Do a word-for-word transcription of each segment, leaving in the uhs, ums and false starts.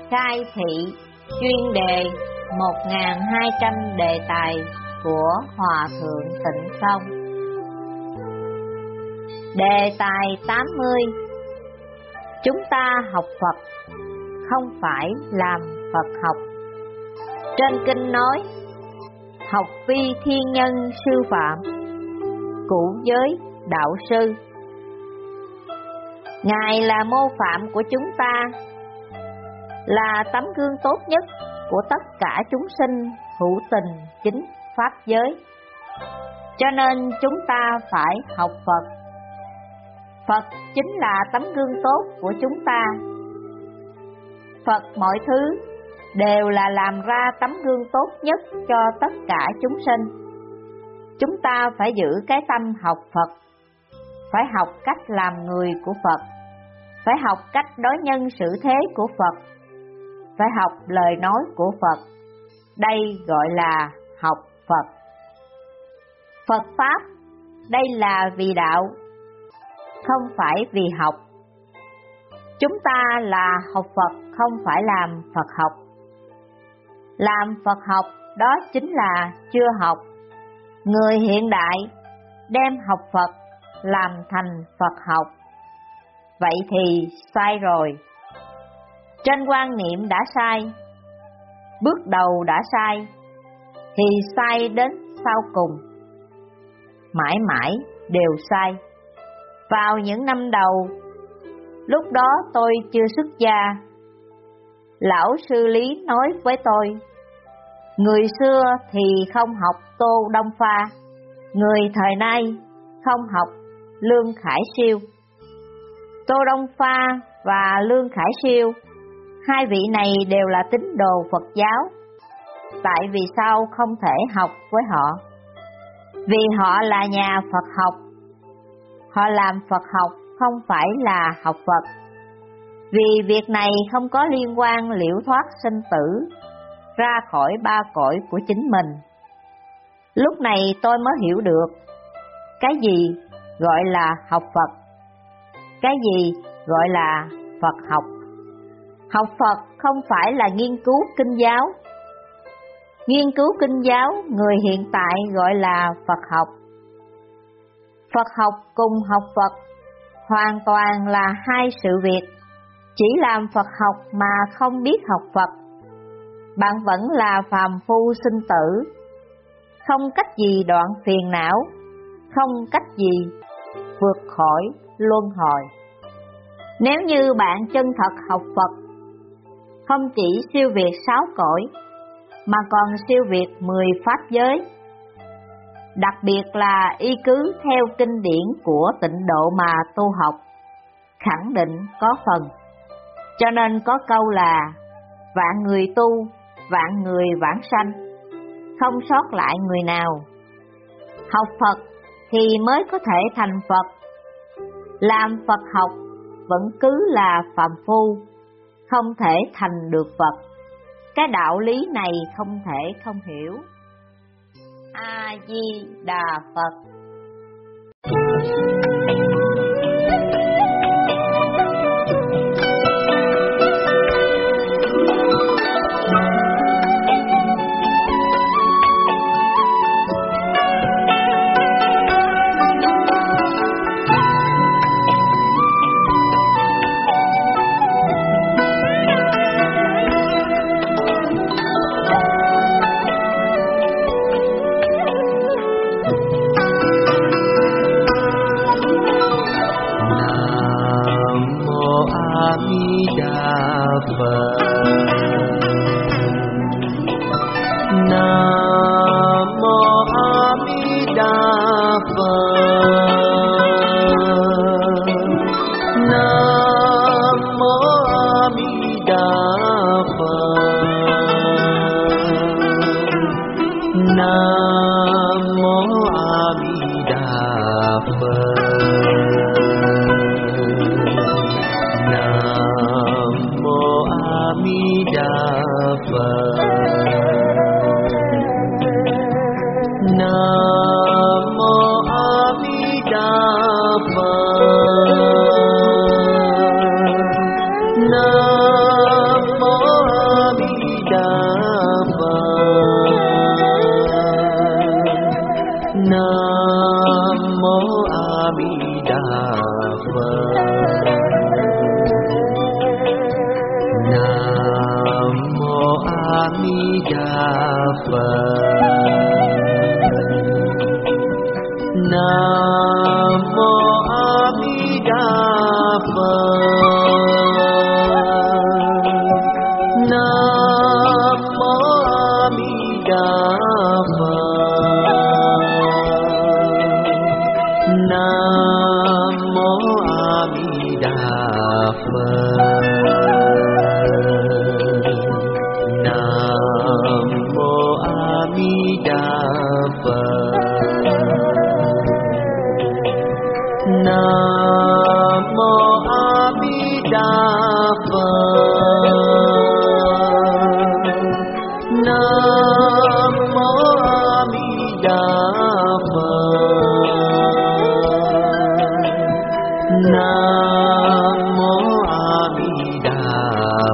khai thị chuyên đề một nghìn hai trăm đề tài của Hòa Thượng Tịnh Không. Đề tài tám mươi. Chúng ta học Phật không phải làm Phật học. Trên kinh nói: học vi thiên nhân sư phạm, cụ giới đạo sư. Ngài là mô phạm của chúng ta, là tấm gương tốt nhất của tất cả chúng sinh hữu tình chính pháp giới. Cho nên chúng ta phải học Phật. Phật chính là tấm gương tốt của chúng ta. Phật mọi thứ đều là làm ra tấm gương tốt nhất cho tất cả chúng sinh. Chúng ta phải giữ cái tâm học Phật, phải học cách làm người của Phật, phải học cách đối nhân xử thế của Phật, phải học lời nói của Phật. Đây gọi là học Phật. Phật Pháp, đây là vì đạo, không phải vì học. Chúng ta là học Phật, không phải làm Phật học. Làm Phật học đó chính là chưa học. Người hiện đại đem học Phật làm thành Phật học. Vậy thì sai rồi. Trên quan niệm đã sai, bước đầu đã sai, thì sai đến sau cùng, mãi mãi đều sai. Vào những năm đầu, lúc đó tôi chưa xuất gia, lão sư Lý nói với tôi: người xưa thì không học Tô Đông Pha, người thời nay không học Lương Khải Siêu. Tô Đông Pha và Lương Khải Siêu, hai vị này đều là tín đồ Phật giáo. Tại vì sao không thể học với họ? Vì họ là nhà Phật học. Họ làm Phật học không phải là học Phật. Vì việc này không có liên quan liễu thoát sinh tử, ra khỏi ba cõi của chính mình. Lúc này tôi mới hiểu được cái gì gọi là học Phật, cái gì gọi là Phật học. Học Phật không phải là nghiên cứu kinh giáo. Nghiên cứu kinh giáo người hiện tại gọi là Phật học. Phật học cùng học Phật hoàn toàn là hai sự việc. Chỉ làm Phật học mà không biết học Phật, bạn vẫn là phàm phu sinh tử, không cách gì đoạn phiền não, không cách gì vượt khỏi luân hồi. Nếu như bạn chân thật học Phật, không chỉ siêu việt sáu cõi, mà còn siêu việt mười pháp giới. Đặc biệt là y cứ theo kinh điển của Tịnh Độ mà tu học, khẳng định có phần. Cho nên có câu là vạn người tu, vạn người vãng sanh, không sót lại người nào. Học Phật thì mới có thể thành Phật. Làm Phật học vẫn cứ là phàm phu, không thể thành được Phật. Cái đạo lý này không thể không hiểu. A Di Đà Phật. Nam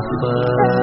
Phật.